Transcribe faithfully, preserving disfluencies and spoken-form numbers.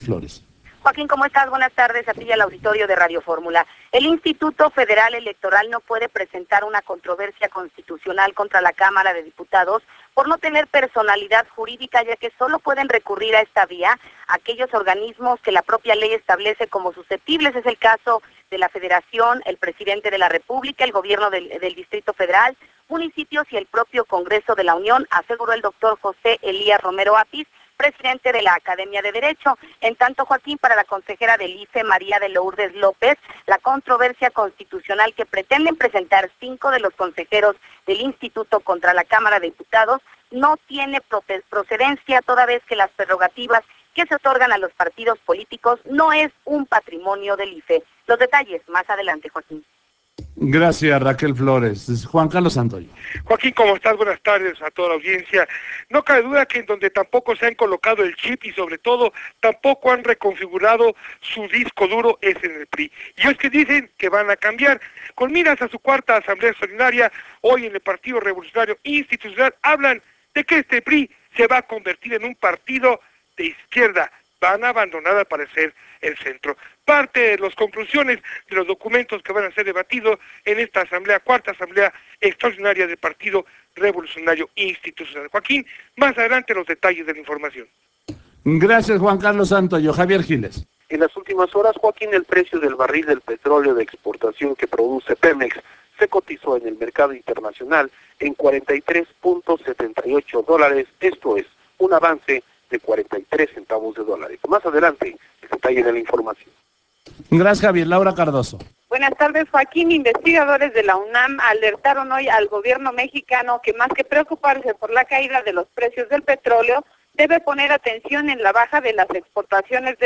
Flores. Joaquín, ¿cómo estás? Buenas tardes, a ti y al auditorio de Radio Fórmula. El Instituto Federal Electoral no puede presentar una controversia constitucional contra la Cámara de Diputados por no tener personalidad jurídica, ya que solo pueden recurrir a esta vía aquellos organismos que la propia ley establece como susceptibles. Es el caso de la Federación, el Presidente de la República, el Gobierno del, del Distrito Federal, municipios y el propio Congreso de la Unión, aseguró el doctor José Elías Romero Apis, presidente de la Academia de Derecho. En tanto, Joaquín, para la consejera del I F E, María de Lourdes López, la controversia constitucional que pretenden presentar cinco de los consejeros del Instituto contra la Cámara de Diputados no tiene procedencia, toda vez que las prerrogativas que se otorgan a los partidos políticos no es un patrimonio del I F E. Los detalles más adelante, Joaquín. Gracias, Raquel Flores. Juan Carlos Santoyo. Joaquín, ¿cómo estás? Buenas tardes a toda la audiencia. No cabe duda que en donde tampoco se han colocado el chip y sobre todo tampoco han reconfigurado su disco duro es en el P R I. Y es que dicen que van a cambiar. Con miras a su cuarta asamblea extraordinaria, hoy en el Partido Revolucionario Institucional hablan de que este P R I se va a convertir en un partido de izquierda. Van a abandonar al parecer el centro. Parte de las conclusiones de los documentos que van a ser debatidos en esta asamblea, cuarta asamblea extraordinaria del Partido Revolucionario Institucional. Joaquín, más adelante los detalles de la información. Gracias, Juan Carlos Santoyo. Javier Giles. En las últimas horas, Joaquín, el precio del barril del petróleo de exportación que produce Pemex se cotizó en el mercado internacional en cuarenta y tres punto setenta y ocho dólares, esto es, un avance de cuarenta y tres centavos de dólares. Más adelante, el detalle de la información. Gracias, Javier. Laura Cardoso. Buenas tardes, Joaquín. Investigadores de la UNAM alertaron hoy al gobierno mexicano que más que preocuparse por la caída de los precios del petróleo, debe poner atención en la baja de las exportaciones de